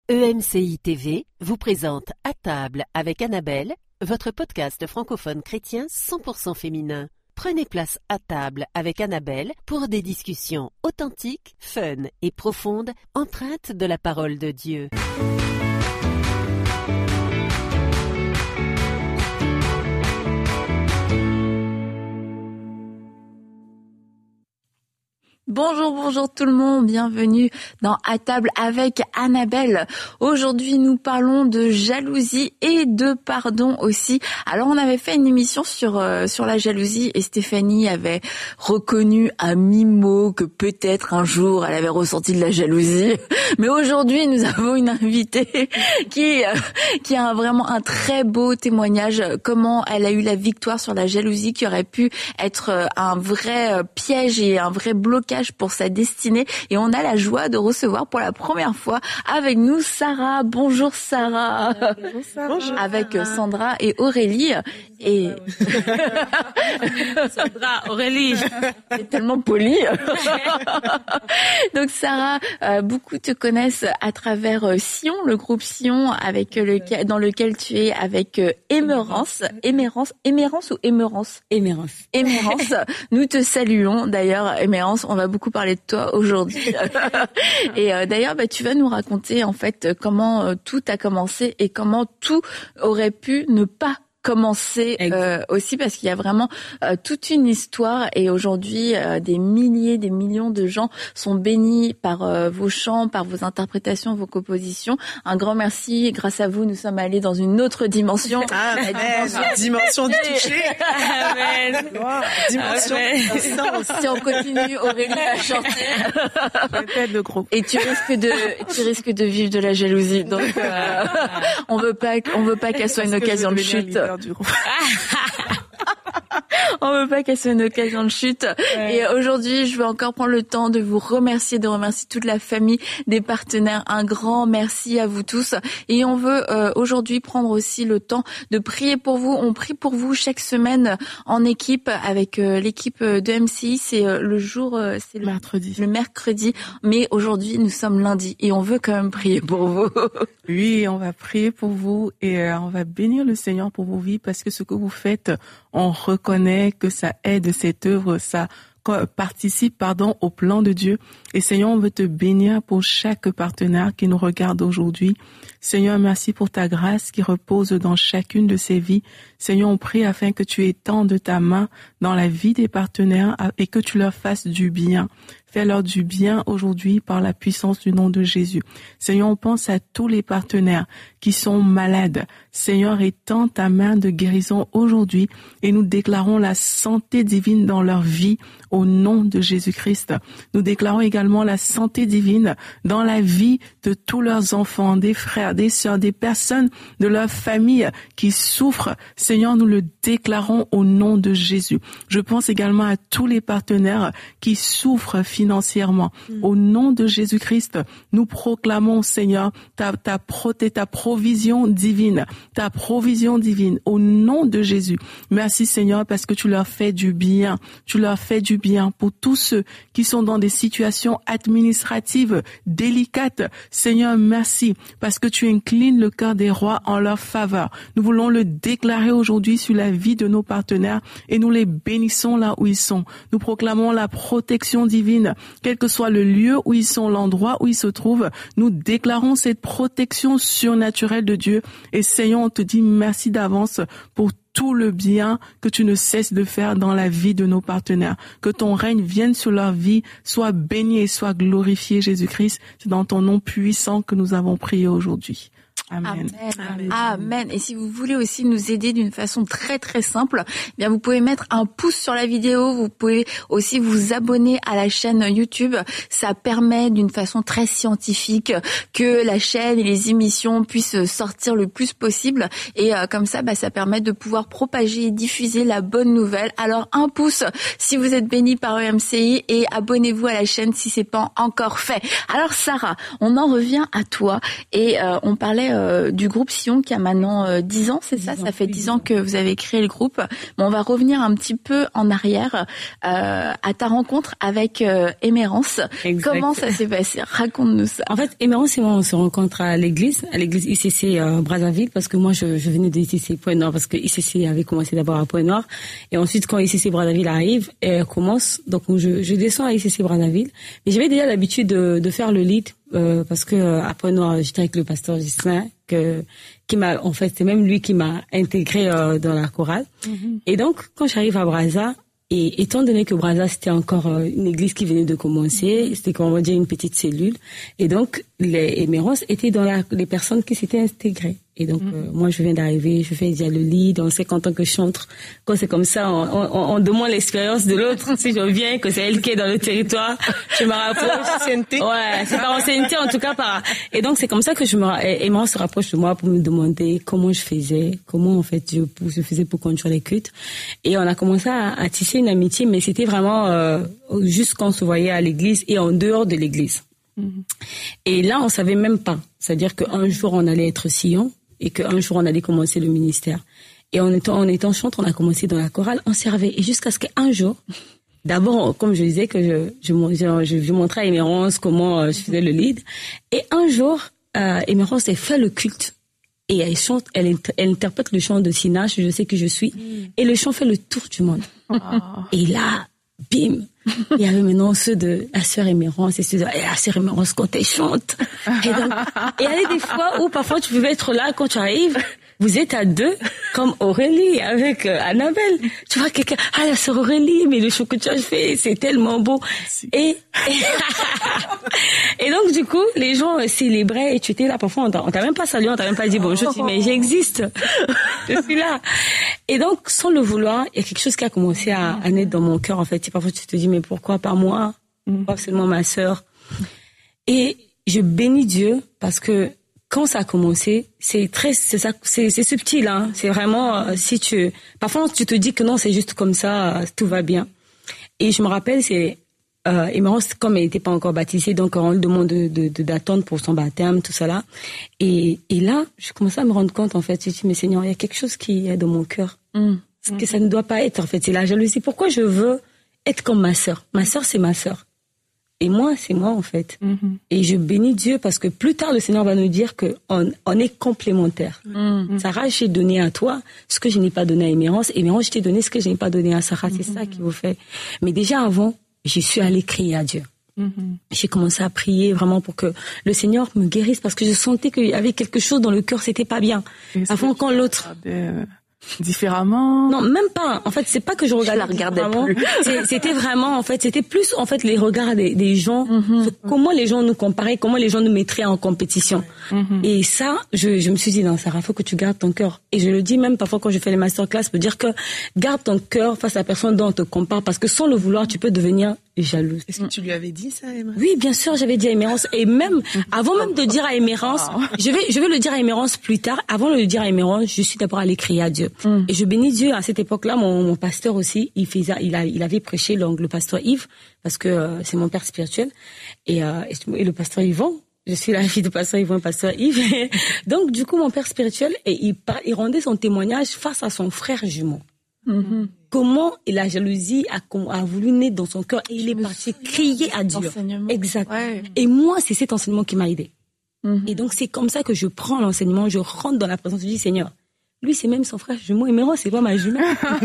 EMCI TV vous présente À table avec Annabelle, votre podcast francophone chrétien 100% féminin. Prenez place à table avec Annabelle pour des discussions authentiques, fun et profondes, empreintes de la parole de Dieu. Bonjour tout le monde, bienvenue dans À table avec Annabelle. Aujourd'hui, nous parlons de jalousie et de pardon aussi. Alors, on avait fait une émission sur la jalousie et Stéphanie avait reconnu à mi-mot que peut-être un jour elle avait ressenti de la jalousie. Mais aujourd'hui, nous avons une invitée qui a vraiment un très beau témoignage, comment elle a eu la victoire sur la jalousie qui aurait pu être un vrai piège et un vrai blocage pour sa destinée. Et on a la joie de recevoir pour la première fois avec nous Sarah. Bonjour Sarah. Bonjour Sarah. Bonjour. Avec Sandra et Aurélie. Et Sandra, Aurélie. C'est tellement poli. Donc Sarah, beaucoup te connaissent à travers Sion, le groupe Sion dans lequel tu es avec Émérance. Émérance ou Émérance? Émérance. Nous te saluons d'ailleurs Émérance, on va beaucoup parler de toi aujourd'hui. Et d'ailleurs, tu vas nous raconter en fait comment tout a commencé et comment tout aurait pu ne pas commencer aussi, parce qu'il y a vraiment toute une histoire et aujourd'hui des millions de gens sont bénis par vos chants, par vos interprétations, vos compositions. Un grand merci, grâce à vous nous sommes allés dans une autre dimension. Dimension du toucher. Amen. Wow. Dimension. Si on continue, Aurélie va chanter. Et tu risques de vivre de la jalousie. Donc on veut pas qu'elle soit une occasion de chute. On veut pas qu'elle soit une occasion de chute. Ouais. Et aujourd'hui, je veux encore prendre le temps de vous remercier, de remercier toute la famille, des partenaires. Un grand merci à vous tous. Et on veut aujourd'hui prendre aussi le temps de prier pour vous. On prie pour vous chaque semaine en équipe avec l'équipe de MCI. C'est c'est le mercredi. Mais aujourd'hui, nous sommes lundi et on veut quand même prier pour vous. Oui, on va prier pour vous et on va bénir le Seigneur pour vos vies parce que ce que vous faites, on reconnaît que ça aide cette œuvre, ça participe au plan de Dieu. Et Seigneur, on veut te bénir pour chaque partenaire qui nous regarde aujourd'hui. Seigneur, merci pour ta grâce qui repose dans chacune de ces vies. Seigneur, on prie afin que tu étendes ta main dans la vie des partenaires et que tu leur fasses du bien. Fais-leur du bien aujourd'hui par la puissance du nom de Jésus. Seigneur, on pense à tous les partenaires qui sont malades. Seigneur, étends ta main de guérison aujourd'hui et nous déclarons la santé divine dans leur vie au nom de Jésus-Christ. Nous déclarons également la santé divine dans la vie de tous leurs enfants, des frères, des sœurs, des personnes de leur famille qui souffrent. Seigneur, nous le déclarons au nom de Jésus. Je pense également à tous les partenaires qui souffrent financièrement. Au nom de Jésus-Christ, nous proclamons, Seigneur, ta provision divine, au nom de Jésus. Merci, Seigneur, parce que tu leur fais du bien. Tu leur fais du bien pour tous ceux qui sont dans des situations administratives délicates. Seigneur, merci, parce que tu inclines le cœur des rois en leur faveur. Nous voulons le déclarer aujourd'hui sur la vie de nos partenaires et nous les bénissons là où ils sont. Nous proclamons la protection divine, quel que soit le lieu où ils sont, l'endroit où ils se trouvent. Nous déclarons cette protection surnaturelle de Dieu et Seigneur, on te dit merci d'avance pour tout le bien que tu ne cesses de faire dans la vie de nos partenaires. Que ton règne vienne sur leur vie, soit béni et soit glorifié, Jésus-Christ. C'est dans ton nom puissant que nous avons prié aujourd'hui. Amen. Amen. Et si vous voulez aussi nous aider d'une façon très très simple, vous pouvez mettre un pouce sur la vidéo, vous pouvez aussi vous abonner à la chaîne YouTube. Ça permet d'une façon très scientifique que la chaîne et les émissions puissent sortir le plus possible et comme ça, ça permet de pouvoir propager et diffuser la bonne nouvelle. Alors un pouce si vous êtes béni par EMCI et abonnez-vous à la chaîne si c'est pas encore fait. Alors Sarah, on en revient à toi et on parlait du groupe Sion qui a maintenant 10 ans, c'est ça? Ça fait 10 ans que vous avez créé le groupe. Bon, on va revenir un petit peu en arrière à ta rencontre avec Émérance. Exact. Comment ça s'est passé? Raconte-nous ça. En fait, Émérance et moi, on se rencontre à l'église ICC Brazzaville, parce que moi, je venais de ICC Pointe-Noire, parce que ICC avait commencé d'abord à Pointe-Noire. Et ensuite, quand ICC Brazzaville arrive, elle commence. Donc, je descends à ICC Brazzaville. Mais j'avais déjà l'habitude de faire le lead, parce que à Pointe-Noire, j'étais avec le pasteur Gislain, qui m'a, en fait, c'est même lui qui m'a intégré dans la chorale. Mm-hmm. Et donc, quand j'arrive à Brazza, et étant donné que Brazza, c'était encore une église qui venait de commencer, c'était, comme on va dire, une petite cellule. Et donc, les Émérance étaient dans les personnes qui s'étaient intégrées. Et donc, moi, je viens d'arriver, je fais déjà le lead, on sait qu'en tant que chantre, quand c'est comme ça, on demande l'expérience de l'autre. Si je viens, que c'est elle qui est dans le territoire, je me rapproche. Ouais, c'est par ancienneté, en tout cas, et donc, c'est comme ça que Émérance se rapproche de moi pour me demander comment je faisais, comment, en fait, je faisais pour conduire les cultes. Et on a commencé à tisser une amitié, mais c'était vraiment, juste quand on se voyait à l'église et en dehors de l'église. Et là, on savait même pas. C'est-à-dire qu'un jour, on allait être Sion et qu'un jour, on allait commencer le ministère. Et en étant chantre, on a commencé dans la chorale, on servait. Et jusqu'à ce qu'un jour, d'abord, comme je disais, que je montrais à Émérance comment je faisais le lead. Et un jour, Émérance, elle fait le culte. Et elle chante, elle interprète le chant de Sinache, Je sais que je suis. Et le chant fait le tour du monde. Et là, bim! Il y avait maintenant ceux de la sœur Émérance et ceux de la sœur Émérance quand elle chante. Et donc, il y avait des fois où parfois tu pouvais être là quand tu arrives, vous êtes à deux, comme Aurélie avec Annabelle. Tu vois quelqu'un, la sœur Aurélie, mais le chant que tu as fait, c'est tellement beau. Et donc du coup, les gens célébraient et tu étais là. Parfois, on t'a même pas salué, on t'a même pas dit bonjour. Tu dis, mais j'existe. Je suis là. Et donc, sans le vouloir, il y a quelque chose qui a commencé à naître dans mon cœur, en fait. Parfois, tu te dis, mais pourquoi pas moi? Pourquoi seulement ma sœur? Et je bénis Dieu parce que quand ça a commencé, c'est subtil, hein. C'est vraiment, parfois, tu te dis que non, c'est juste comme ça, tout va bien. Et je me rappelle, Émérance, comme elle n'était pas encore baptisée, donc on lui demande d'attendre pour son baptême, tout ça là. Et là, je commençais à me rendre compte, en fait, je me dis, mais Seigneur, il y a quelque chose qui est dans mon cœur. Que ça ne doit pas être, en fait, c'est la jalousie. Pourquoi je veux être comme ma sœur? Ma sœur, c'est ma sœur. Et moi, c'est moi, en fait. Et je bénis Dieu parce que plus tard, le Seigneur va nous dire qu'on est complémentaires. Sarah, j'ai donné à toi ce que je n'ai pas donné à Émérance. Émérance, je t'ai donné ce que je n'ai pas donné à Sarah. C'est ça qui vous fait. Mais déjà avant, je suis allée crier à Dieu. J'ai commencé à prier vraiment pour que le Seigneur me guérisse parce que je sentais qu'il y avait quelque chose dans le cœur, c'était pas bien. Avant quand l'autre... Différemment? Non, même pas. En fait, c'est pas que je regardais. Je la regardais plus. C'était vraiment, en fait, c'était plus, en fait, les regards des gens. Comment les gens nous comparaient, comment les gens nous mettraient en compétition. Et ça, je me suis dit, non, Sarah, faut que tu gardes ton cœur. Et je le dis même parfois quand je fais les masterclass, je peux dire que garde ton cœur face à la personne dont on te compare parce que sans le vouloir, tu peux devenir jalouse. Est-ce que tu lui avais dit ça, Émérance? Oui, bien sûr, j'avais dit à Émérance. Et même, avant même de dire à Émérance, je vais le dire à Émérance plus tard. Avant de le dire à Émérance, je suis d'abord allée crier à Dieu. Et je bénis Dieu. À cette époque-là, mon pasteur aussi, il avait prêché, le pasteur Yves, parce que c'est mon père spirituel. Et le pasteur Yvon, je suis la fille du pasteur Yvon, pasteur Yves. Donc, du coup, mon père spirituel, il rendait son témoignage face à son frère jumeau. Comment la jalousie a voulu naître dans son cœur et il est parti crier à Dieu. Exact. Ouais. Et moi, c'est cet enseignement qui m'a aidé. Et donc, c'est comme ça que je prends l'enseignement, je rentre dans la présence, je dis, Seigneur, lui, c'est même son frère jumeau. Émérance, c'est pas ma jumelle.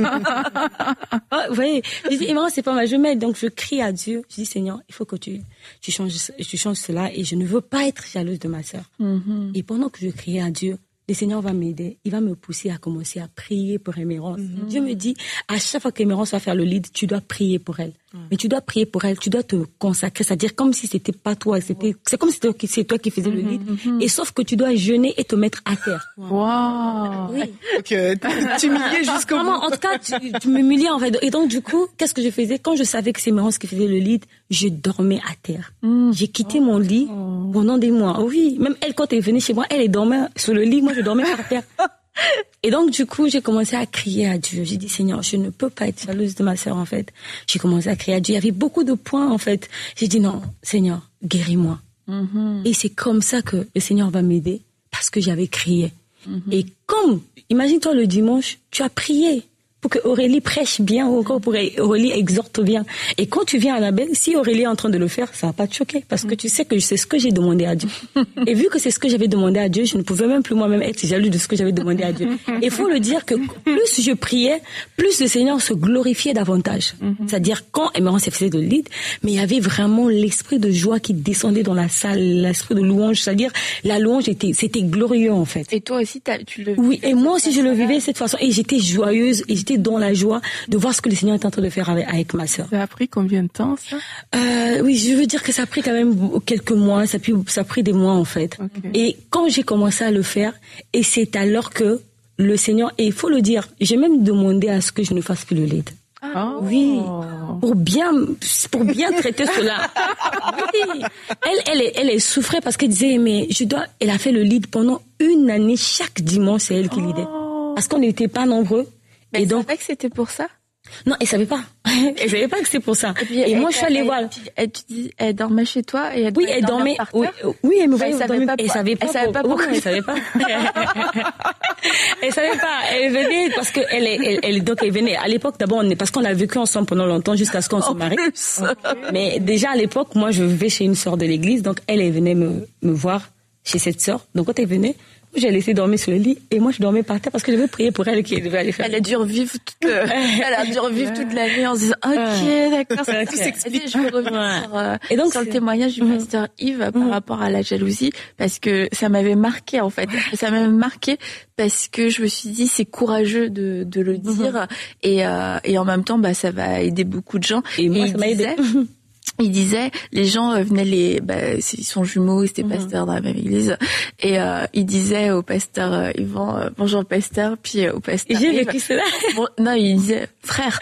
Vous voyez, je dis, Émérance, c'est pas ma jumelle. Donc, je crie à Dieu. Je dis, Seigneur, il faut que tu changes cela et je ne veux pas être jalouse de ma sœur. Et pendant que je criais à Dieu, le Seigneur va m'aider. Il va me pousser à commencer à prier pour Émérance. Dieu me dit, à chaque fois qu'Émérance va faire le lead, tu dois prier pour elle. Mais tu dois prier pour elle, tu dois te consacrer, c'est-à-dire comme si c'était pas toi, c'est comme si c'est toi qui faisais le lead. Et sauf que tu dois jeûner et te mettre à terre. Wow. Oui. Okay. Tu m'humiliais jusqu'au bout. En tout cas, tu m'humiliais en fait. Et donc du coup, qu'est-ce que je faisais? Quand je savais que c'est Émérance qui faisait le lead, je dormais à terre. J'ai quitté mon lit pendant des mois. Oui, même elle, quand elle venait chez moi, elle dormait sur le lit, moi je dormais par terre. Et donc, du coup, j'ai commencé à crier à Dieu. J'ai dit, Seigneur, je ne peux pas être jalouse de ma sœur, en fait. J'ai commencé à crier à Dieu. Il y avait beaucoup de points, en fait. J'ai dit, non, Seigneur, guéris-moi. Et c'est comme ça que le Seigneur va m'aider. parce que j'avais crié. Et comme, imagine-toi le dimanche, tu as prié pour que Aurélie prêche bien ou encore pour que Aurélie exhorte bien. Et quand tu viens à Annabelle, si Aurélie est en train de le faire, ça va pas te choquer parce que tu sais que c'est ce que j'ai demandé à Dieu. Et vu que c'est ce que j'avais demandé à Dieu, je ne pouvais même plus moi-même être jaloux de ce que j'avais demandé à Dieu. Et il faut le dire que plus je priais, plus le Seigneur se glorifiait davantage. C'est-à-dire quand Emerence faisait de lead, mais il y avait vraiment l'esprit de joie qui descendait dans la salle, l'esprit de louange, c'est-à-dire la louange c'était glorieux en fait. Et toi aussi, tu le vivais? Oui, et moi aussi je le vivais de cette façon et j'étais joyeuse et j'étais dans la joie de voir ce que le Seigneur est en train de faire avec ma sœur. Ça a pris combien de temps, ça? Oui, je veux dire que ça a pris quand même quelques mois, ça a pris des mois en fait. Okay. Et quand j'ai commencé à le faire, et c'est alors que le Seigneur, et il faut le dire, j'ai même demandé à ce que je ne fasse plus le lead. Oh. Oui, pour bien traiter cela. Oui. Elle souffrait parce qu'elle disait, mais elle a fait le lead pendant une année, chaque dimanche, c'est elle qui leadait. Parce qu'on n'était pas nombreux. Mais et donc, savait que c'était pour ça? Non, elle savait pas. Elle savait pas que c'était pour ça. Et moi, je suis allée voir. Elle dormait chez toi et oui, elle dormait. Oui, elle me voyait dormir. Elle savait pas. Elle savait pas pourquoi. Elle savait pas. Elle savait pas. Elle venait parce que elle venait. À l'époque, d'abord, parce qu'on a vécu ensemble pendant longtemps jusqu'à ce qu'on se marie. Mais déjà à l'époque, moi, je vivais chez une sœur de l'église, donc elle venait me voir chez cette sœur. Donc quand elle venait, j'ai laissé dormir sur le lit et moi je dormais par terre parce que je devais prier pour elle qui devait aller faire. Elle a dû revivre toute l'année en se disant ok d'accord, ça tout s'explique. Je veux revenir sur le témoignage du pasteur Yves par rapport à la jalousie parce que ça m'avait marqué en fait. Ça m'avait marqué parce que je me suis dit c'est courageux de le dire et en même temps ça va aider beaucoup de gens. Et moi ça m'a aidé. Il disait, les gens venaient ils sont jumeaux, ils étaient pasteurs dans la même église, et il disait au pasteur Yvan, bonjour pasteur, puis au pasteur J'ai Yves, vécu cela. Non, il disait frère.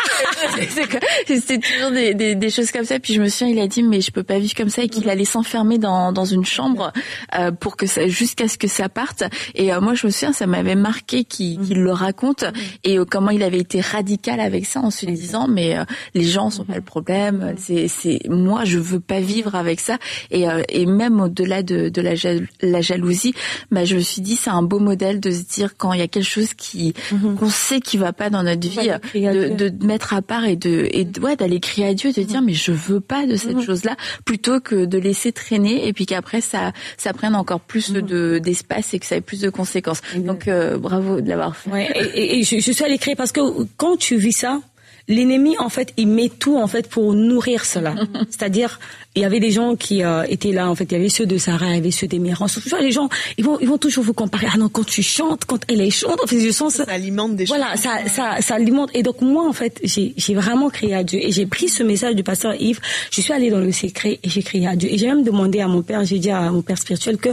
C'était toujours des choses comme ça. Puis je me souviens, il a dit mais je peux pas vivre comme ça et qu'il allait s'enfermer dans une chambre pour que ça jusqu'à ce que ça parte. Et moi je me souviens, ça m'avait marqué qu'il le raconte et comment il avait été radical avec ça en se disant mais les gens sont pas le problème, c'est moi je veux pas vivre avec ça et même au-delà de la jalousie, je me suis dit c'est un beau modèle de se dire quand il y a quelque chose qu'on sait qui va pas dans notre vie de mettre à part et d'aller crier à Dieu, de dire mais je veux pas de cette chose-là plutôt que de laisser traîner et puis qu'après ça prenne encore plus d'espace et que ça ait plus de conséquences. Donc bravo de l'avoir fait. Ouais, et je suis allée crier parce que quand tu vis ça, l'ennemi, en fait, il met tout, en fait, pour nourrir cela. C'est-à-dire, il y avait des gens qui étaient là, en fait, il y avait ceux de Sarah, il y avait ceux d'Emerence. Tu vois, les gens, ils vont toujours vous comparer. Ah non, quand tu chantes, quand elle chante, en fait, je sens ça alimente des choses. Voilà, ça alimente. Et donc, moi, en fait, j'ai vraiment crié à Dieu. Et j'ai pris ce message du pasteur Yves. Je suis allée dans le secret et j'ai crié à Dieu. Et j'ai même demandé à mon père, j'ai dit à mon père spirituel que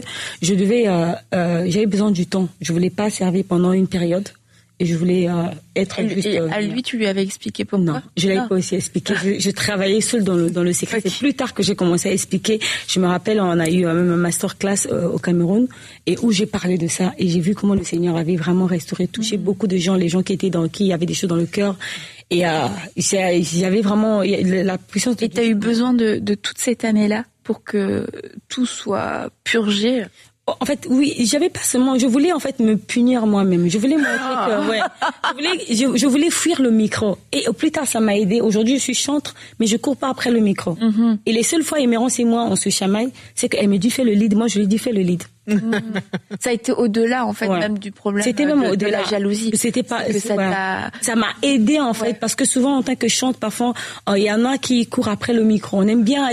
j'avais besoin du temps. Je voulais pas servir pendant une période. Et je voulais être juste... Et à lui, tu lui avais expliqué pourquoi? Non, je l'avais pas aussi expliqué. Je travaillais seule dans le secret. Okay. C'est plus tard que j'ai commencé à expliquer. Je me rappelle, on a eu même un masterclass au Cameroun et où j'ai parlé de ça et j'ai vu comment le Seigneur avait vraiment restauré, touché beaucoup de gens, les gens qui avaient des choses dans le cœur. Et il y avait vraiment la puissance. Et tu as eu besoin de toute cette année-là pour que tout soit purgé? En fait, oui, je voulais en fait me punir moi-même. Je voulais montrer que, je voulais fuir le micro. Et au plus tard, ça m'a aidé. Aujourd'hui, je suis chantre, mais je cours pas après le micro. Et les seules fois, Emerence et moi, on se chamaille, c'est qu'elle me dit fais le lead. Moi, je lui dis fais le lead. Ça a été au-delà en fait même du problème. C'était même de la jalousie. C'était pas ça m'a aidé en fait parce que souvent en tant que chante parfois il y en a qui courent après le micro. On aime bien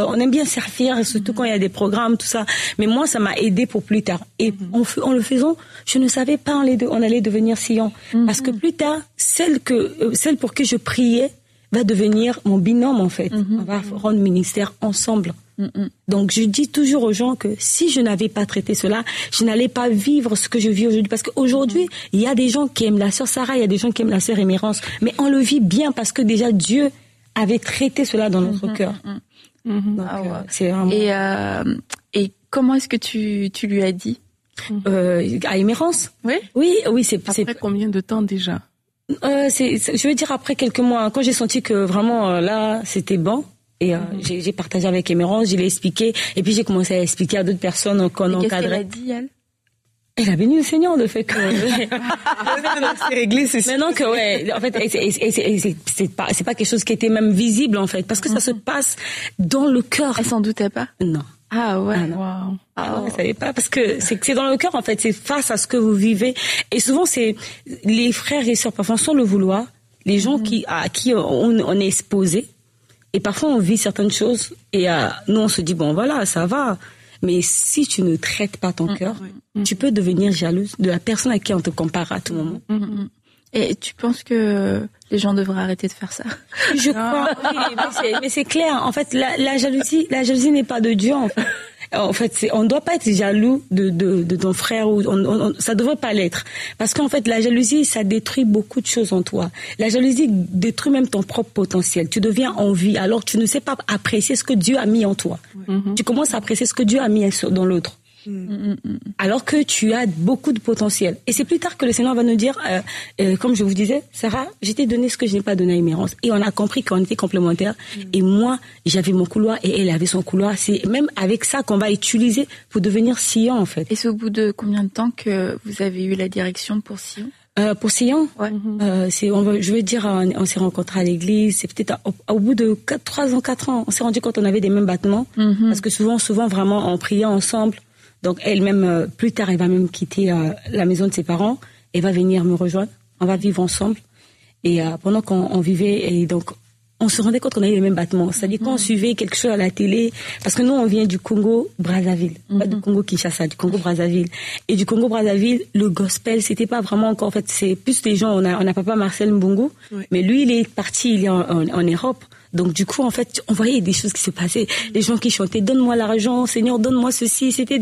servir surtout quand il y a des programmes tout ça. Mais moi ça m'a aidé pour plus tard. Et en le faisant, je ne savais pas on allait devenir Sion parce que plus tard celle pour qui je priais va devenir mon binôme en fait. On va rendre ministère ensemble. Donc je dis toujours aux gens que si je n'avais pas traité cela, je n'allais pas vivre ce que je vis aujourd'hui. Parce qu'aujourd'hui, il y a des gens qui aiment la sœur Sarah, il y a des gens qui aiment la sœur Emerence, mais on le vit bien parce que déjà Dieu avait traité cela dans notre cœur. Donc, c'est vraiment... Et comment est-ce que tu lui as dit à Emerence? Oui, c'est après combien de temps déjà? Je veux dire après quelques mois, quand j'ai senti que vraiment là c'était bon. Et j'ai partagé avec Emerence, je l'ai expliqué, et puis j'ai commencé à expliquer à d'autres personnes qu'on encadrait. Qu'est-ce qu'elle a dit, elle? Elle a béni le Seigneur, le fait que... c'est réglé, c'est Maintenant que, ouais, en fait, c'est pas quelque chose qui était même visible, en fait, parce que ça se passe dans le cœur. Elle s'en doutait pas? Non. Ah ouais. Wow. Ah, je savais pas, parce que c'est dans le cœur, en fait, c'est face à ce que vous vivez. Et souvent, c'est les frères et sœurs, parfois sans le vouloir, les gens à qui on est exposé. Et parfois, on vit certaines choses et nous, on se dit, bon, voilà, ça va. Mais si tu ne traites pas ton cœur, tu peux devenir jalouse de la personne à qui on te compare à tout moment. Et tu penses que les gens devraient arrêter de faire ça? Je crois, oui, mais c'est clair. En fait, la jalousie n'est pas de Dieu, en fait. En fait, on ne doit pas être jaloux de ton frère, ça ne devrait pas l'être. Parce qu'en fait, la jalousie, ça détruit beaucoup de choses en toi. La jalousie détruit même ton propre potentiel. Tu deviens envie, alors tu ne sais pas apprécier ce que Dieu a mis en toi. Tu commences à apprécier ce que Dieu a mis dans l'autre. Alors que tu as beaucoup de potentiel. Et c'est plus tard que le Seigneur va nous dire, comme je vous disais, Sarah, je t'ai donné ce que je n'ai pas donné à Emerence. Et on a compris qu'on était complémentaires. Et moi, j'avais mon couloir et elle avait son couloir. C'est même avec ça qu'on va utiliser pour devenir Sion, en fait. Et c'est au bout de combien de temps que vous avez eu la direction pour Sion? Pour Sion, ouais. Je veux dire, on s'est rencontrés à l'église. C'est peut-être au bout de 4 ans, on s'est rendu compte qu'on avait des mêmes battements. Parce que souvent, vraiment, on priait ensemble. Donc elle-même, plus tard, elle va même quitter la maison de ses parents. Elle va venir me rejoindre. On va vivre ensemble. Et pendant qu'on vivait, et donc on se rendait compte qu'on avait les mêmes battements. C'est-à-dire quand on suivait quelque chose à la télé, parce que nous, on vient du Congo-Brazzaville, pas du Congo-Kinshasa, du Congo-Brazzaville. Et du Congo-Brazzaville, le gospel, c'était pas vraiment encore, en fait, c'est plus les gens, on a papa Marcel Mbongo, mais lui, il est parti, il est en Europe. Donc du coup, en fait, on voyait des choses qui se passaient. Les gens qui chantaient, donne-moi l'argent, Seigneur, donne-moi ceci. C'était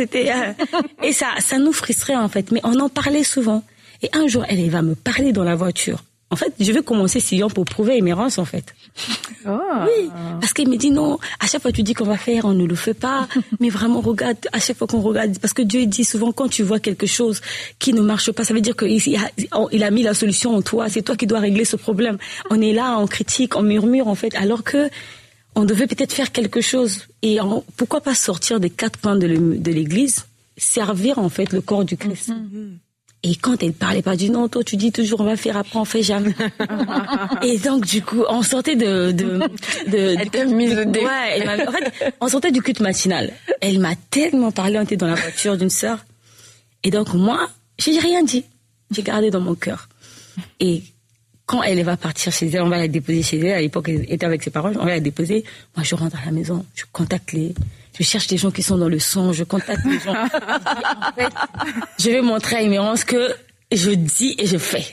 et ça nous frustrait, en fait. Mais on en parlait souvent. Et un jour, elle va me parler dans la voiture. En fait, je vais commencer Sion pour prouver Emerence, en fait. Oh. Oui, parce qu'elle me dit non, à chaque fois tu dis qu'on va faire, on ne le fait pas. Mais vraiment, regarde, à chaque fois qu'on regarde, parce que Dieu dit souvent, quand tu vois quelque chose qui ne marche pas, ça veut dire qu'il a mis la solution en toi. C'est toi qui dois régler ce problème. On est là, on critique, on murmure, en fait, alors que on devait peut-être faire quelque chose. Et pourquoi pas sortir des 4 coins de l'église, servir, en fait, le corps du Christ. Et quand elle parlait pas du non, toi tu dis toujours on va faire, après on fait jamais. Et donc du coup on sortait elle t'a mis le dé. Ouais, en fait on sortait du culte matinal. Elle m'a tellement parlé, on était dans la voiture d'une sœur. Et donc moi j'ai rien dit, j'ai gardé dans mon cœur. Et quand elle va partir chez elle, on va la déposer chez elle. À l'époque elle était avec ses parents, on va la déposer. Moi je rentre à la maison, je contacte je cherche des gens qui sont dans le son, je contacte les gens. En fait, je vais montrer à Emerence que je dis et je fais.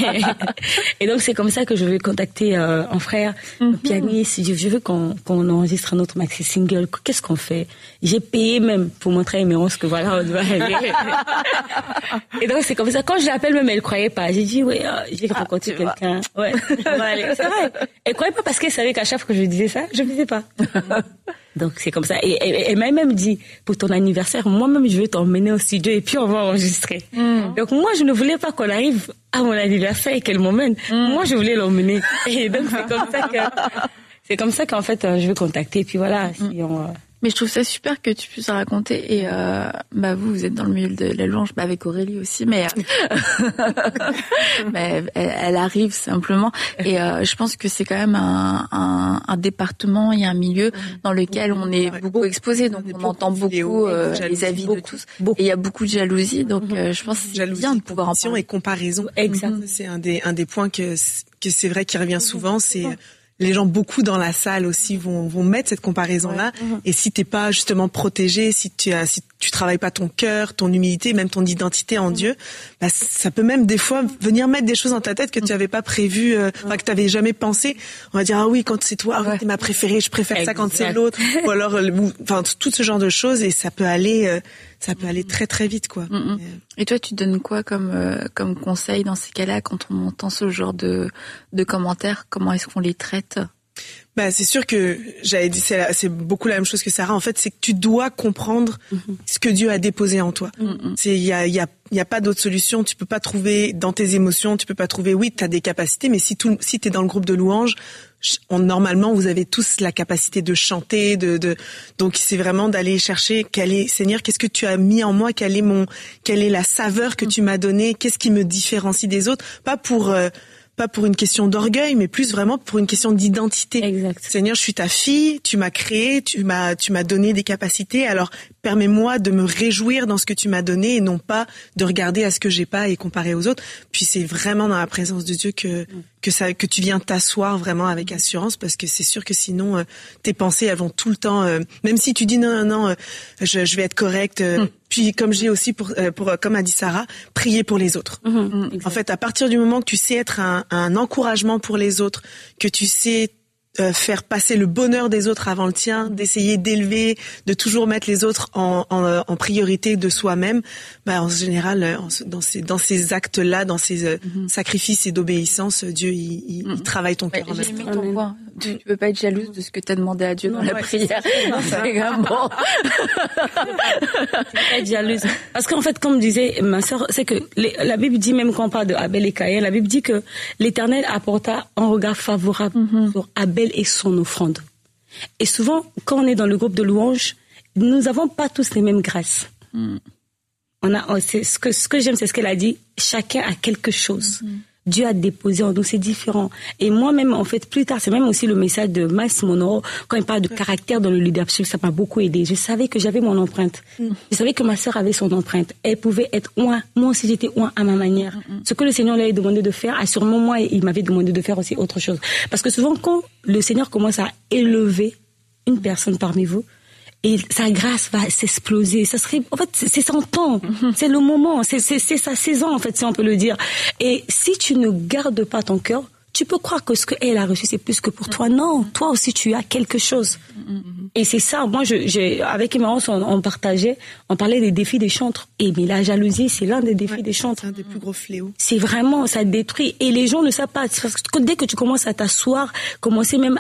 Et donc, c'est comme ça que je vais contacter un frère, un pianiste. Je veux qu'on enregistre un autre maxi single. Qu'est-ce qu'on fait? J'ai payé même pour montrer à Emerence que voilà, on doit aller. Et donc, c'est comme ça. Quand je l'appelle même, elle croyait pas. J'ai dit, oui, j'ai rencontré quelqu'un. Ouais, on va aller. C'est vrai. Elle croyait pas parce qu'elle savait qu'à chaque fois que je disais ça, je ne faisais pas. Donc, c'est comme ça. Et elle m'a même dit, pour ton anniversaire, moi-même, je vais t'emmener au studio et puis on va enregistrer. Donc, moi, je ne voulais pas qu'on arrive à mon anniversaire et qu'elle m'emmène. Moi, je voulais l'emmener. Et donc, c'est comme ça qu'en fait, je vais contacter. Et puis voilà, si on... Mais je trouve ça super que tu puisses raconter. Et vous êtes dans le milieu de la louange, avec Aurélie aussi, mais elle arrive simplement. Et je pense que c'est quand même un département et un milieu dans lequel on est beaucoup exposé, donc on entend beaucoup les avis de tous. Et il y a beaucoup de jalousie, donc je pense que c'est bien de pouvoir en parler. Et comparaison. Exact. C'est un des points que c'est vrai qui revient souvent, c'est les gens beaucoup dans la salle aussi vont mettre cette comparaison-là. Et si t'es pas justement protégé, si tu travailles pas ton cœur, ton humilité, même ton identité en Dieu, bah, ça peut même des fois venir mettre des choses dans ta tête que tu avais pas prévues, que tu avais jamais pensé. On va dire, ah oui, quand c'est toi, t'es ma préférée, je préfère ça quand c'est l'autre. Ou alors, tout ce genre de choses, et ça peut aller très très vite, quoi. Et toi, tu donnes quoi comme conseil dans ces cas-là quand on entend ce genre de commentaires? Comment est-ce qu'on les traite? Bah, c'est sûr que j'avais dit, c'est beaucoup la même chose que Sarah. En fait, c'est que tu dois comprendre ce que Dieu a déposé en toi. Il y a pas d'autre solution. Tu peux pas trouver dans tes émotions, tu peux pas trouver, oui, t'as des capacités, mais si t'es dans le groupe de louanges, normalement, vous avez tous la capacité de chanter, donc c'est vraiment d'aller chercher Seigneur, qu'est-ce que tu as mis en moi, quelle est la saveur que tu m'as donnée, qu'est-ce qui me différencie des autres, pas pour une question d'orgueil, mais plus vraiment pour une question d'identité. Exact. Seigneur, je suis ta fille, tu m'as créée, tu m'as donné des capacités, alors permets-moi de me réjouir dans ce que tu m'as donné et non pas de regarder à ce que j'ai pas et comparer aux autres. Puis c'est vraiment dans la présence de Dieu que tu viens t'asseoir vraiment avec assurance, parce que c'est sûr que sinon tes pensées elles vont tout le temps, même si tu dis non, je vais être correcte. Puis comme j'ai aussi pour comme a dit Sarah, prier pour les autres. En fait, à partir du moment que tu sais être un encouragement pour les autres, que tu sais faire passer le bonheur des autres avant le tien, d'essayer d'élever, de toujours mettre les autres en priorité de soi-même, en général, dans ces actes-là, dans ces sacrifices et d'obéissance, Dieu, il travaille ton cœur. J'ai mis ton point. Tu peux pas être jalouse de ce que tu as demandé à Dieu dans la prière. C'est bon. Être jalouse. Parce qu'en fait, comme disait ma sœur, c'est que la Bible dit, même quand on parle de Abel et Caïn, la Bible dit que l'Éternel apporta un regard favorable sur Abel et son offrande. Et souvent, quand on est dans le groupe de louanges, nous n'avons pas tous les mêmes grâces. Ce que j'aime, c'est ce qu'elle a dit. Chacun a quelque chose. Dieu a déposé en nous, c'est différent. Et moi-même, en fait, plus tard, c'est même aussi le message de Miles Monroe, quand il parle de caractère dans le leadership, ça m'a beaucoup aidé. Je savais que j'avais mon empreinte. Je savais que ma sœur avait son empreinte. Elle pouvait être moi aussi j'étais à ma manière. Ce que le Seigneur lui avait demandé de faire, sûrement moi, il m'avait demandé de faire aussi autre chose. Parce que souvent, quand le Seigneur commence à élever une personne parmi vous, et sa grâce va s'exploser. En fait, c'est son temps. C'est le moment. C'est sa saison, en fait, si on peut le dire. Et si tu ne gardes pas ton cœur, tu peux croire que ce qu'elle a reçu, c'est plus que pour toi. Non, toi aussi, tu as quelque chose. Et c'est ça. Moi, avec Emmaüs, on parlait des défis des chantres. Mais la jalousie, c'est l'un des défis des chantres. C'est un des plus gros fléaux. C'est vraiment, ça détruit. Et les gens ne savent pas. Parce que dès que tu commences à t'asseoir, commencer même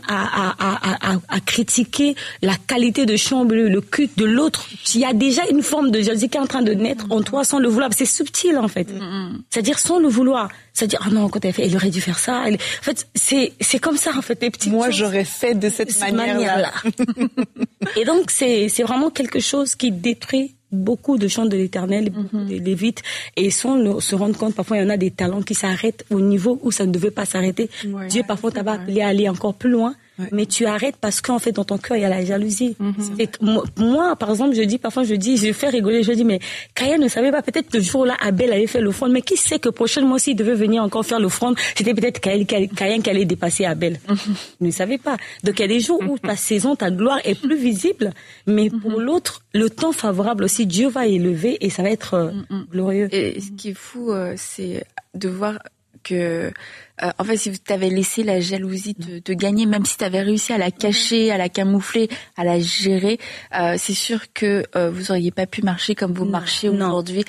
à critiquer la qualité de chant, le culte de l'autre, il y a déjà une forme de jalousie qui est en train de naître en toi sans le vouloir. C'est subtil, en fait. C'est-à-dire sans le vouloir. C'est-à-dire, non, quand elle aurait dû faire ça. En fait, c'est comme ça, en fait, les petites Moi, choses. j'aurais fait de cette manière-là. Et donc, c'est vraiment quelque chose qui détruit beaucoup de chants de l'Éternel, des Lévites, et sans se rendre compte, parfois, il y en a des talents qui s'arrêtent au niveau où ça ne devait pas s'arrêter. Dieu, parfois, t'a appelé à aller encore plus loin. Mais tu arrêtes parce qu'en fait, dans ton cœur, il y a la jalousie. Et moi, par exemple, je fais rigoler, je dis, mais Caïn ne savait pas, peut-être le jour-là, Abel avait fait l'offrande, mais qui sait que prochainement, s'il devait venir encore faire l'offrande, c'était peut-être Caïn qui allait dépasser Abel. Il ne savait pas. Donc, il y a des jours où ta saison, ta gloire est plus visible, mais pour l'autre, le temps favorable aussi, Dieu va élever et ça va être glorieux. Et ce qui est fou, c'est de voir que en fait, si tu avais laissé la jalousie te gagner, même si tu avais réussi à la cacher, à la camoufler, à la gérer, c'est sûr que vous auriez pas pu marcher comme vous marchez aujourd'hui.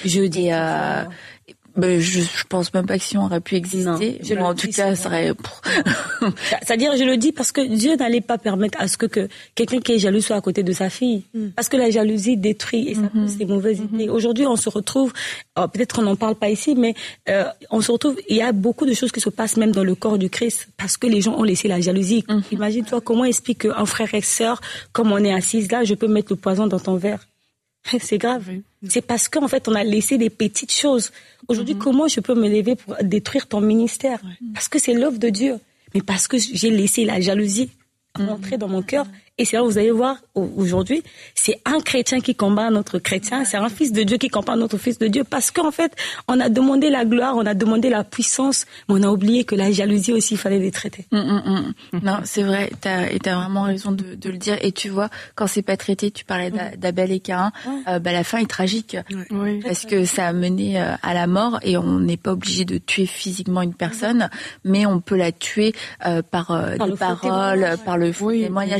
Je pense même pas que si on aurait pu exister. En tout cas, ça aurait... C'est-à-dire, je le dis parce que Dieu n'allait pas permettre à ce que quelqu'un qui est jaloux soit à côté de sa fille. Parce que la jalousie détruit et ça pousse des mauvaises idées. Aujourd'hui, on se retrouve, peut-être qu'on n'en parle pas ici, mais on se retrouve, il y a beaucoup de choses qui se passent même dans le corps du Christ parce que les gens ont laissé la jalousie. Imagine-toi comment explique qu'un frère et sœur, comme on est assises là, je peux mettre le poison dans ton verre. C'est grave. C'est parce qu'en fait, on a laissé des petites choses. Aujourd'hui, comment je peux me lever pour détruire ton ministère? Parce que c'est l'œuvre de Dieu. Mais parce que j'ai laissé la jalousie rentrer dans mon cœur. Et c'est là où vous allez voir, aujourd'hui, c'est un chrétien qui combat un autre chrétien, c'est un fils de Dieu qui combat un autre fils de Dieu, parce qu'en fait, on a demandé la gloire, on a demandé la puissance, mais on a oublié que la jalousie aussi, il fallait les traiter. Non, c'est vrai, t'as vraiment raison de le dire. Et tu vois, quand c'est pas traité, tu parlais d'Abel et Caïn, la fin est tragique, parce que ça a mené à la mort, et on n'est pas obligé de tuer physiquement une personne, mais on peut la tuer par des paroles, par le témoignage, la calomnie,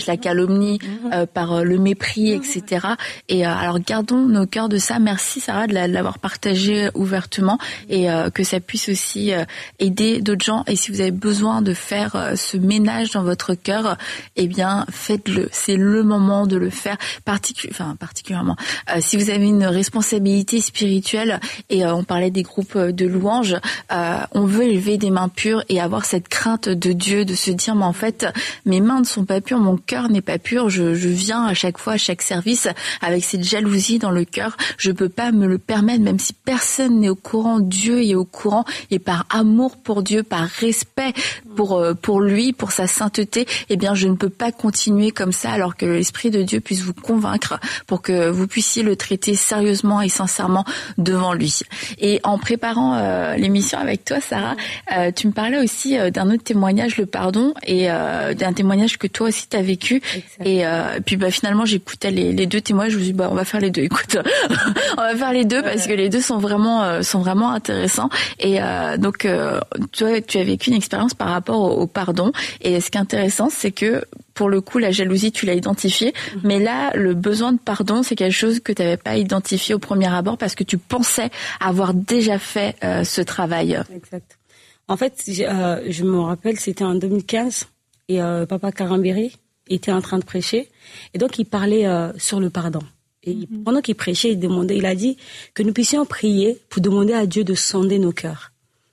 calomnie, par le mépris, etc. Et alors gardons nos cœurs de ça. Merci Sarah de l'avoir partagé ouvertement et que ça puisse aussi aider d'autres gens. Et si vous avez besoin de faire ce ménage dans votre cœur, eh bien faites-le. C'est le moment de le faire, particulièrement. Si vous avez une responsabilité spirituelle, et on parlait des groupes de louanges, on veut élever des mains pures et avoir cette crainte de Dieu, de se dire, mais en fait, mes mains ne sont pas pures, mon cœur n'est pas pur, je viens à chaque fois, à chaque service, avec cette jalousie dans le cœur, je peux pas me le permettre, même si personne n'est au courant, Dieu est au courant, et par amour pour Dieu, par respect pour lui, pour sa sainteté, eh bien, je ne peux pas continuer comme ça, alors que l'Esprit de Dieu puisse vous convaincre pour que vous puissiez le traiter sérieusement et sincèrement devant lui. Et en préparant l'émission avec toi, Sarah, tu me parlais aussi d'un autre témoignage, le pardon, et d'un témoignage que toi aussi tu as vécu. Exact. Et puis finalement, j'écoutais les deux témoignages, je me suis dit, on va faire les deux. Écoute, on va faire les deux parce que les deux sont vraiment intéressants. Et donc, toi, tu as vécu une expérience par rapport au pardon. Et ce qui est intéressant, c'est que pour le coup, la jalousie, tu l'as identifiée. Mais là, le besoin de pardon, c'est quelque chose que tu n'avais pas identifié au premier abord parce que tu pensais avoir déjà fait ce travail. Exact. En fait, je me rappelle, c'était en 2015 et Papa Karambéry était en train de prêcher. Et donc, il parlait sur le pardon. Et pendant qu'il prêchait, il a dit que nous puissions prier pour demander à Dieu de sonder nos cœurs.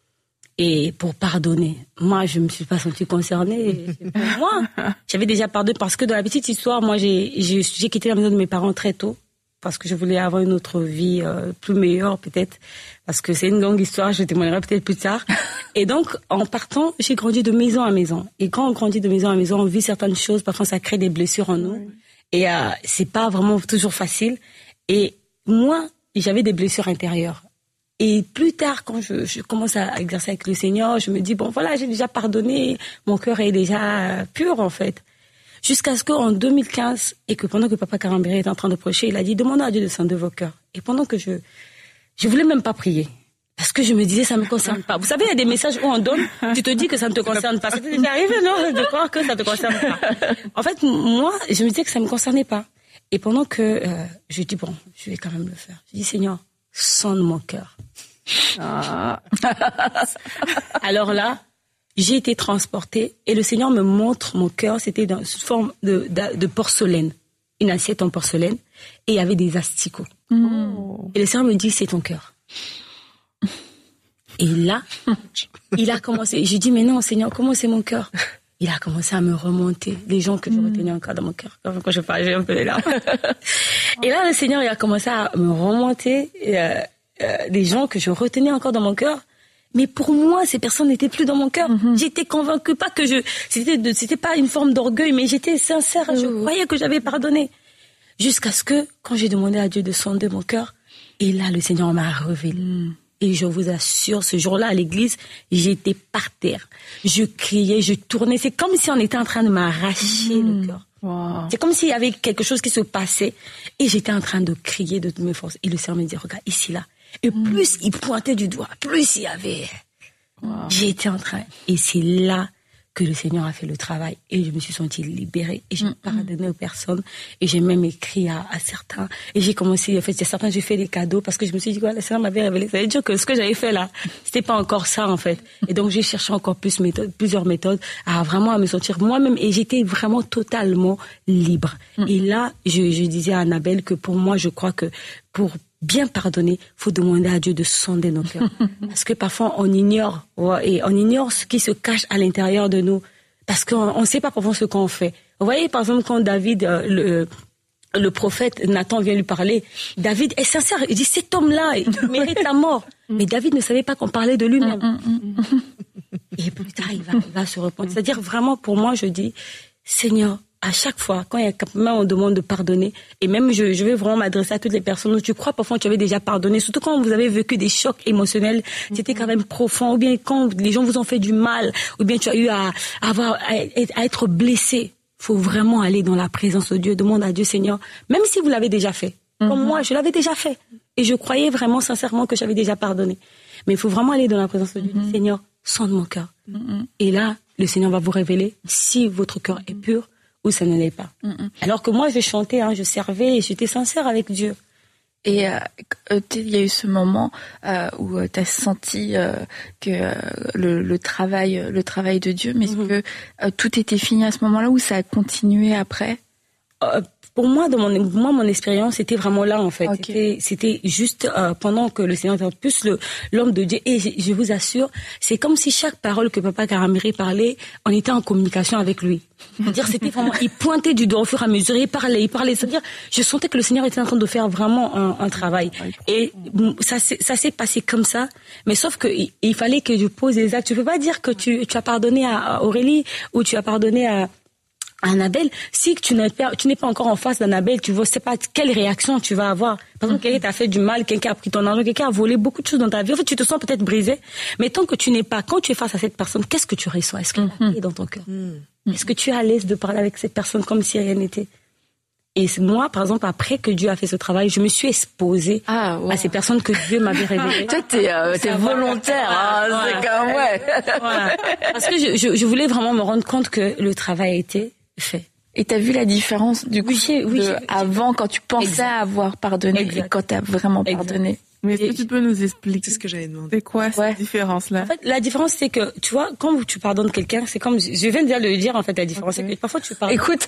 Et pour pardonner. Moi, je me suis pas sentie concernée. Moi, j'avais déjà pardonné parce que dans la petite histoire, moi, j'ai quitté la maison de mes parents très tôt parce que je voulais avoir une autre vie plus meilleure peut-être parce que c'est une longue histoire, je témoignerai peut-être plus tard. Et donc, en partant, j'ai grandi de maison à maison. Et quand on grandit de maison à maison, on vit certaines choses, parfois ça crée des blessures en nous. Et c'est pas vraiment toujours facile. Et moi, j'avais des blessures intérieures. Et plus tard, quand je commence à exercer avec le Seigneur, je me dis, bon, voilà, j'ai déjà pardonné, mon cœur est déjà pur, en fait. Jusqu'à ce qu'en 2015, et que pendant que Papa Karambéry était en train de prêcher, il a dit, demandez à Dieu de sonder vos cœurs. Et pendant que je voulais même pas prier. Parce que je me disais, ça me concerne pas. Vous savez, il y a des messages où on donne, tu te dis que ça ne te concerne pas. Ça t'est déjà arrivé, non? De croire que ça te concerne pas. En fait, moi, je me disais que ça me concernait pas. Et pendant que, je dis, bon, je vais quand même le faire. Je dis, Seigneur, sonde mon cœur. Alors là, j'ai été transportée et le Seigneur me montre mon cœur. C'était dans une forme de porcelaine, une assiette en porcelaine, et il y avait des asticots. Et le Seigneur me dit, c'est ton cœur. Et là, il a commencé. J'ai dit, mais non, Seigneur, comment c'est mon cœur? Il a commencé à me remonter les gens que je retenais encore dans mon cœur. Quand je parlais, j'ai un peu les larmes. Et là, le Seigneur, il a commencé à me remonter des gens que je retenais encore dans mon cœur. Mais pour moi, ces personnes n'étaient plus dans mon cœur. J'étais convaincue, pas que c'était pas une forme d'orgueil, mais j'étais sincère. Je croyais que j'avais pardonné. Jusqu'à ce que, quand j'ai demandé à Dieu de sonder mon cœur, et là, le Seigneur m'a révélé. Et je vous assure, ce jour-là, à l'église, j'étais par terre. Je criais, je tournais. C'est comme si on était en train de m'arracher le cœur. Wow. C'est comme s'il y avait quelque chose qui se passait. Et j'étais en train de crier de toutes mes forces. Et le Seigneur me dit, regarde, ici, là. Et plus il pointait du doigt, plus il y avait. Wow. J'étais en train. Et c'est là que le Seigneur a fait le travail. Et je me suis sentie libérée. Et j'ai pardonné aux personnes. Et j'ai même écrit à certains. Et j'ai commencé, en fait, il y a certains, j'ai fait des cadeaux parce que je me suis dit, ouais, le Seigneur m'avait révélé. Ça veut dire que ce que j'avais fait là, c'était pas encore ça, en fait. Et donc, j'ai cherché encore plusieurs méthodes à me sentir moi-même. Et j'étais vraiment totalement libre. Et là, je disais à Annabelle que pour moi, je crois que pour bien pardonner, faut demander à Dieu de sonder nos cœurs. Parce que parfois, on ignore ce qui se cache à l'intérieur de nous. Parce qu'on ne sait pas parfois ce qu'on fait. Vous voyez, par exemple, quand David, le prophète Nathan vient lui parler, David est sincère. Il dit, cet homme-là, il mérite la mort. Mais David ne savait pas qu'on parlait de lui-même. Et plus tard, il va se répondre. C'est-à-dire, vraiment, pour moi, je dis, Seigneur, à chaque fois, quand il y a quelqu'un, on demande de pardonner, et même je vais vraiment m'adresser à toutes les personnes où tu crois parfois que tu avais déjà pardonné, surtout quand vous avez vécu des chocs émotionnels, c'était quand même profond, ou bien quand les gens vous ont fait du mal, ou bien tu as eu à être blessé. Faut vraiment aller dans la présence de Dieu, demande à Dieu, Seigneur, même si vous l'avez déjà fait, comme moi, je l'avais déjà fait, et je croyais vraiment sincèrement que j'avais déjà pardonné. Mais il faut vraiment aller dans la présence de Dieu, Seigneur, sonde mon cœur. Et là, le Seigneur va vous révéler si votre cœur est pur, où ça n'allait pas. Alors que moi, je chantais, je servais et j'étais sincère avec Dieu. Et il y a eu ce moment où tu as senti que le travail de Dieu, mais est-ce que tout était fini à ce moment-là ou ça a continué après? Pour moi, mon expérience était vraiment là en fait. Okay. C'était juste pendant que le Seigneur était plus l'homme de Dieu. Et je vous assure, c'est comme si chaque parole que Papa Karamiri parlait, on était en communication avec lui. C'est-à-dire, c'était vraiment, il pointait du doigt au fur et à mesure, il parlait. C'est-à-dire, je sentais que le Seigneur était en train de faire vraiment un travail. Et ça s'est passé comme ça. Mais sauf que il fallait que je pose les actes. Tu peux pas dire que tu as pardonné à Aurélie ou tu as pardonné à Annabelle, si tu n'es pas encore en face d'Annabelle, tu vois, c'est pas quelle réaction tu vas avoir. Par exemple, quelqu'un t'a fait du mal, quelqu'un a pris ton argent, quelqu'un a volé beaucoup de choses dans ta vie. En fait, tu te sens peut-être brisé. Mais tant que tu n'es pas, quand tu es face à cette personne, qu'est-ce que tu reçois? Est-ce qu'il est dans ton cœur? Est-ce que tu es à l'aise de parler avec cette personne comme si rien n'était? Et moi, par exemple, après que Dieu a fait ce travail, je me suis exposée à ces personnes que Dieu m'avait révélées. Toi, t'es volontaire, c'est comme Voilà. Parce que je voulais vraiment me rendre compte que le travail a été fait. Et t'as vu la différence du coup avant quand tu pensais avoir pardonné et quand t'as vraiment pardonné? Mais est-ce que tu peux nous expliquer? C'est ce que j'avais demandé. C'est quoi cette différence-là? En fait, la différence, c'est que, tu vois, quand tu pardonnes quelqu'un, c'est comme, je viens déjà de le dire, en fait, la différence, c'est que parfois tu pardonnes. Écoute.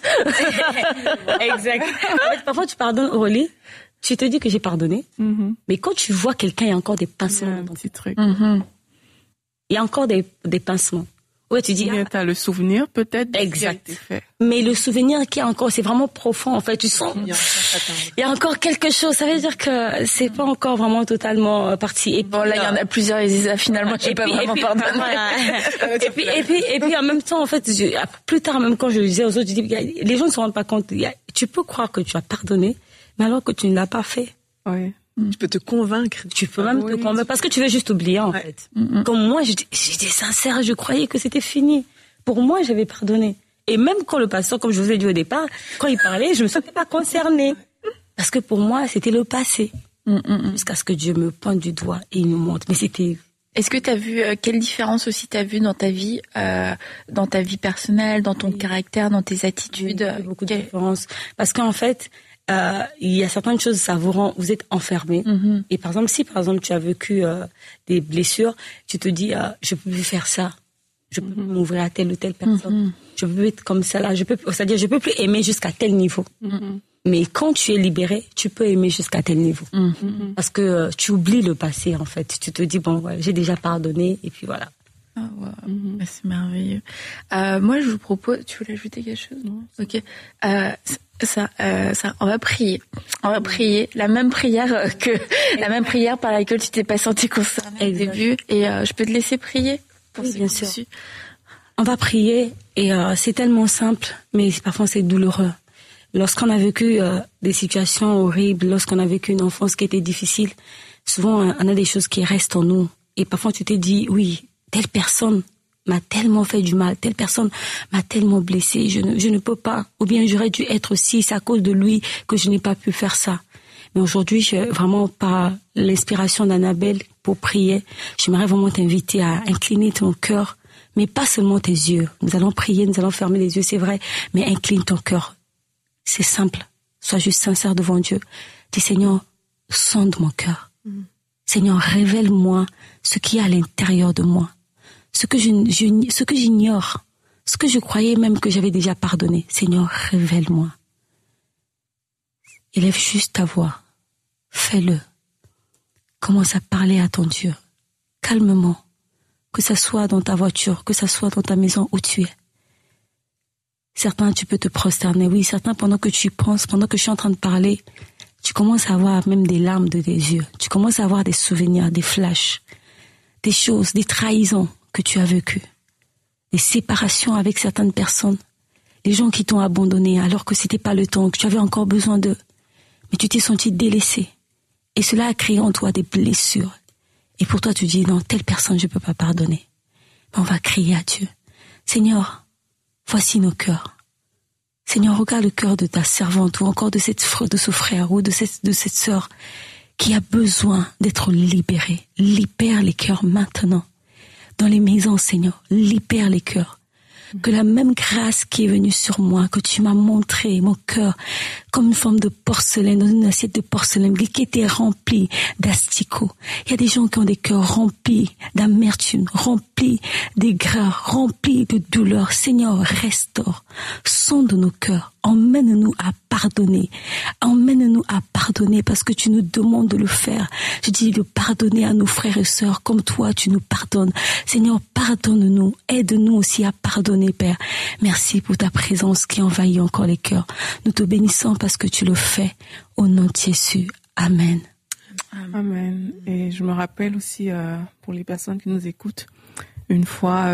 Exact. En fait, parfois tu pardonnes Aurélie, tu te dis que j'ai pardonné, mais quand tu vois quelqu'un, il y a encore des pincements. Un petit truc. Il y a encore des pincements. Ouais, tu dis. T'as le souvenir, peut-être. Exact. Mais le souvenir qui est encore, c'est vraiment profond, en fait. Tu sens. Il y a encore quelque chose. Ça veut dire que c'est pas encore vraiment totalement parti. Et bon, là, il y en a plusieurs. Ils disent, finalement, tu n'as pas vraiment pardonné. Voilà. et puis, en même temps, en fait, plus tard, même quand je le disais aux autres, je dis, les gens ne se rendent pas compte. Tu peux croire que tu as pardonné, mais alors que tu ne l'as pas fait. Oui. Tu peux te convaincre. Tu peux même te convaincre parce que tu veux juste oublier en fait. Comme moi, j'étais sincère, je croyais que c'était fini. Pour moi, j'avais pardonné. Et même quand le pasteur, comme je vous ai dit au départ, quand il parlait, je me sentais pas concernée. Parce que pour moi, c'était le passé. Jusqu'à ce que Dieu me pointe du doigt et il nous montre. Mais c'était... Est-ce que tu as vu, quelle différence aussi tu as vu dans ta vie personnelle, dans ton caractère, dans tes attitudes? Il y a beaucoup de différences. Parce qu'en fait, il y a certaines choses, ça vous êtes enfermé. Et par exemple, si tu as vécu des blessures, tu te dis, je peux plus faire ça. Je peux plus m'ouvrir à telle ou telle personne. Je peux plus être comme ça là. C'est-à-dire, je peux plus aimer jusqu'à tel niveau. Mais quand tu es libéré, tu peux aimer jusqu'à tel niveau. Parce que tu oublies le passé, en fait. Tu te dis, bon, ouais, j'ai déjà pardonné, et puis voilà. Ah, wow. C'est merveilleux. Moi, je vous propose... Tu voulais ajouter quelque chose? Non. Ok. On va prier. On va prier la même prière par laquelle tu t'es pas senti concernée au début. Et je peux te laisser prier? Oui, bien sûr. On va prier, et c'est tellement simple, mais parfois c'est douloureux. Lorsqu'on a vécu des situations horribles, lorsqu'on a vécu une enfance qui était difficile, souvent on a des choses qui restent en nous. Et parfois tu te dis, oui, telle personne m'a tellement fait du mal, telle personne m'a tellement blessé, je ne peux pas. Ou bien j'aurais dû être aussi, c'est à cause de lui que je n'ai pas pu faire ça. Mais aujourd'hui, vraiment par l'inspiration d'Annabelle pour prier, j'aimerais vraiment t'inviter à incliner ton cœur, mais pas seulement tes yeux. Nous allons prier, nous allons fermer les yeux, c'est vrai, mais incline ton cœur. C'est simple. Sois juste sincère devant Dieu. Dis, Seigneur, sonde mon cœur. Seigneur, révèle-moi ce qu'il y a à l'intérieur de moi. Ce que j'ignore. Ce que je croyais même que j'avais déjà pardonné. Seigneur, révèle-moi. Élève juste ta voix. Fais-le. Commence à parler à ton Dieu. Calmement. Que ça soit dans ta voiture, que ça soit dans ta maison où tu es. Certains, tu peux te prosterner. Oui, certains, pendant que tu y penses, pendant que je suis en train de parler, tu commences à avoir même des larmes de tes yeux. Tu commences à avoir des souvenirs, des flashs, des choses, des trahisons que tu as vécues. Des séparations avec certaines personnes. Les gens qui t'ont abandonné alors que c'était pas le temps, que tu avais encore besoin d'eux. Mais tu t'es senti délaissé. Et cela a créé en toi des blessures. Et pour toi, tu dis, non, telle personne, je peux pas pardonner. Mais on va crier à Dieu. Seigneur, voici nos cœurs. Seigneur, regarde le cœur de ta servante ou encore de ce frère ou de cette sœur qui a besoin d'être libéré. Libère les cœurs maintenant. Dans les maisons, Seigneur, libère les cœurs. que la même grâce qui est venue sur moi, que tu m'as montré mon cœur comme une forme de porcelaine, dans une assiette de porcelaine qui était remplie d'asticots. Il y a des gens qui ont des cœurs remplis d'amertume, remplis d'aigreur, remplis de douleur. Seigneur, restaure, sonde nos cœurs, emmène-nous à pardonner. Emmène-nous à pardonner parce que tu nous demandes de le faire. Je dis de pardonner à nos frères et sœurs comme toi, tu nous pardonnes. Seigneur, pardonne-nous, aide-nous aussi à pardonner, Père. Merci pour ta présence qui envahit encore les cœurs. Nous te bénissons parce que tu le fais au nom de Jésus. Amen. Amen. Et je me rappelle aussi, pour les personnes qui nous écoutent, une fois,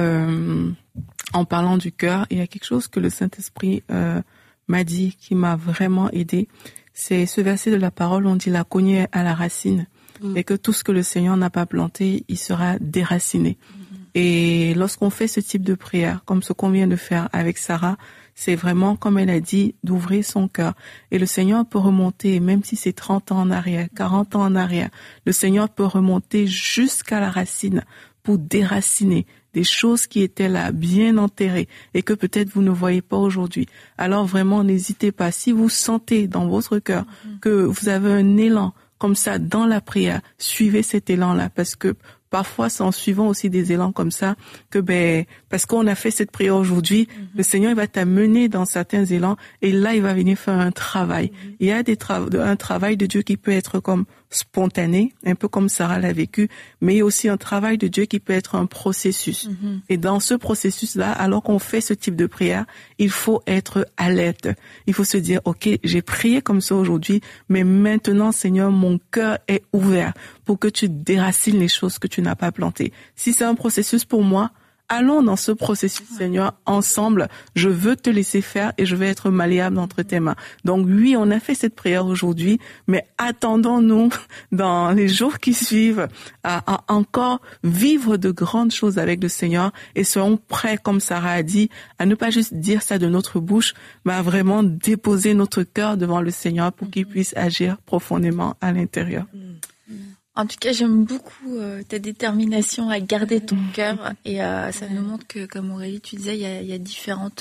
en parlant du cœur, il y a quelque chose que le Saint-Esprit m'a dit, qui m'a vraiment aidé. C'est ce verset de la parole, on dit la cognée à la racine, et que tout ce que le Seigneur n'a pas planté, il sera déraciné. Et lorsqu'on fait ce type de prière, comme ce qu'on vient de faire avec Sarah, c'est vraiment, comme elle a dit, d'ouvrir son cœur. Et le Seigneur peut remonter, même si c'est 30 ans en arrière, 40 ans en arrière, le Seigneur peut remonter jusqu'à la racine pour déraciner des choses qui étaient là, bien enterrées, et que peut-être vous ne voyez pas aujourd'hui. Alors vraiment, n'hésitez pas. Si vous sentez dans votre cœur que vous avez un élan comme ça dans la prière, suivez cet élan-là, parce que parfois, c'est en suivant aussi des élans comme ça que, parce qu'on a fait cette prière aujourd'hui, le Seigneur, il va t'amener dans certains élans et là, il va venir faire un travail. Il y a un travail de Dieu qui peut être comme spontané, un peu comme Sarah l'a vécu, mais il y a aussi un travail de Dieu qui peut être un processus. Et dans ce processus-là, alors qu'on fait ce type de prière, il faut être alerte. Il faut se dire, OK, j'ai prié comme ça aujourd'hui, mais maintenant, Seigneur, mon cœur est ouvert pour que tu déracines les choses que tu n'as pas plantées. Si c'est un processus pour moi, allons dans ce processus, Seigneur, ensemble. Je veux te laisser faire et je vais être malléable entre tes mains. Donc oui, on a fait cette prière aujourd'hui, mais attendons-nous dans les jours qui suivent à encore vivre de grandes choses avec le Seigneur et soyons prêts, comme Sarah a dit, à ne pas juste dire ça de notre bouche, mais à vraiment déposer notre cœur devant le Seigneur pour qu'il puisse agir profondément à l'intérieur. En tout cas, j'aime beaucoup ta détermination à garder ton cœur et ça nous montre que, comme Aurélie, tu disais, il y a différents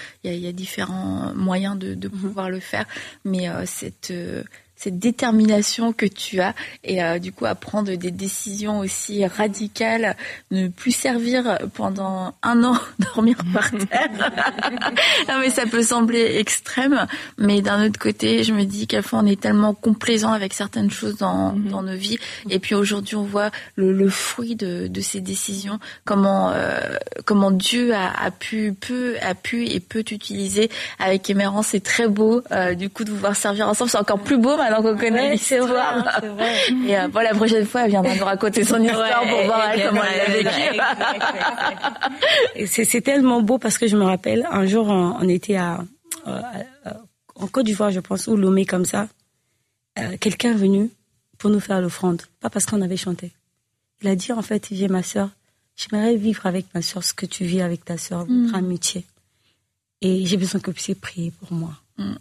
moyens de pouvoir le faire, mais cette détermination que tu as et du coup à prendre des décisions aussi radicales, ne plus servir pendant 1 an, dormir par terre. Non mais ça peut sembler extrême, mais d'un autre côté, je me dis qu'à fois on est tellement complaisant avec certaines choses dans nos vies, et puis aujourd'hui on voit le fruit de ces décisions, comment Dieu a pu et peut t'utiliser avec Émérance. C'est très beau du coup de vous voir servir ensemble, c'est encore plus beau maintenant qu'on connaît l'histoire. C'est vrai. Et la prochaine fois, elle viendra nous raconter son histoire pour voir comment elle l'a vécu. C'est tellement beau parce que je me rappelle, un jour, on était en Côte d'Ivoire, je pense, ou Lomé comme ça. Quelqu'un est venu pour nous faire l'offrande, pas parce qu'on avait chanté. Il a dit, en fait, viens ma sœur, j'aimerais vivre avec ma sœur ce que tu vis avec ta sœur, votre amitié. Et j'ai besoin que vous puissiez prier pour moi.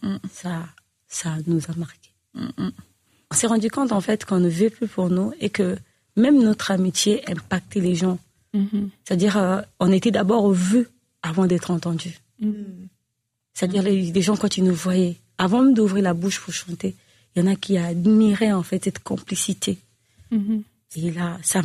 Ça nous a marqué. On s'est rendu compte en fait qu'on ne vit plus pour nous et que même notre amitié impactait les gens. C'est-à-dire on était d'abord au vu avant d'être entendus. C'est-à-dire les gens quand ils nous voyaient, avant même d'ouvrir la bouche pour chanter, il y en a qui admiraient en fait cette complicité. Et là, ça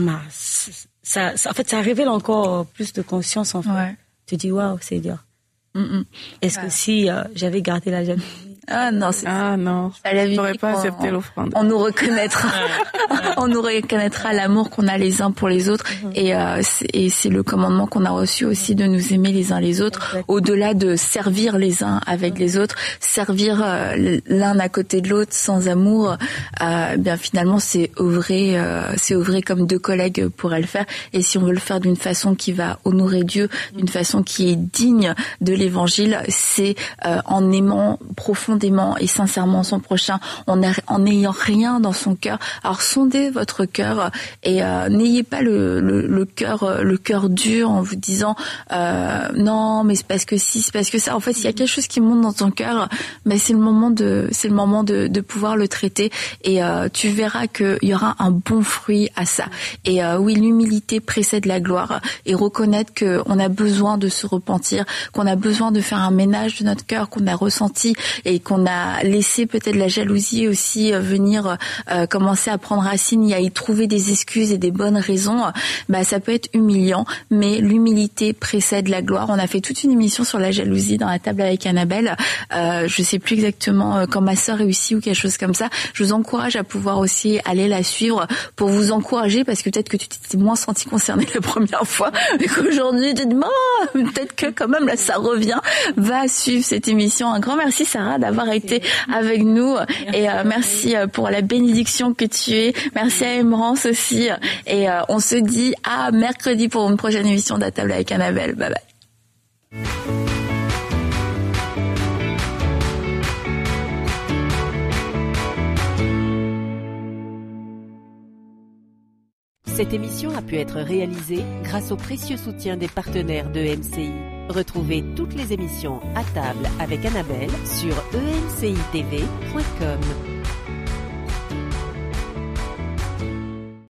révèle encore plus de conscience en fait. Ouais. Tu dis waouh, c'est dur. Est-ce que si j'avais gardé la jeune fille, non, j'aurais pas accepté l'offrande. On nous reconnaîtra, on nous reconnaîtra l'amour qu'on a les uns pour les autres, et c'est le commandement qu'on a reçu aussi de nous aimer les uns les autres, au-delà de servir les uns avec les autres, servir l'un à côté de l'autre sans amour. Bien finalement, c'est œuvrer comme 2 collègues pourraient le faire, et si on veut le faire d'une façon qui va honorer Dieu, d'une façon qui est digne de l'Évangile, c'est en aimant profondément profondément et sincèrement son prochain en n'ayant rien dans son cœur. Alors sondez votre cœur et n'ayez pas le cœur dur en vous disant non mais c'est parce que si, c'est parce que ça. En fait, s'il y a quelque chose qui monte dans ton cœur, mais c'est le moment de pouvoir le traiter et tu verras qu'il y aura un bon fruit à ça. Et oui, l'humilité précède la gloire et reconnaître qu'on a besoin de se repentir, qu'on a besoin de faire un ménage de notre cœur qu'on a ressenti et qu'on a laissé peut-être la jalousie aussi venir commencer à prendre racine et à y trouver des excuses et des bonnes raisons. Ça peut être humiliant, mais l'humilité précède la gloire. On a fait toute une émission sur la jalousie dans la table avec Annabelle. Je sais plus exactement quand ma sœur réussit ou quelque chose comme ça. Je vous encourage à pouvoir aussi aller la suivre pour vous encourager parce que peut-être que tu t'es moins senti concerné la première fois et qu'aujourd'hui tu te dis peut-être que quand même là ça revient. Va suivre cette émission. Un grand merci Sarah d'avoir été avec nous et merci pour la bénédiction que tu es. Merci à Emerance aussi et on se dit à mercredi pour une prochaine émission de la table avec Annabelle. Bye bye. Cette émission a pu être réalisée grâce au précieux soutien des partenaires de MCI. Retrouvez toutes les émissions à table avec Annabelle sur emcitv.com.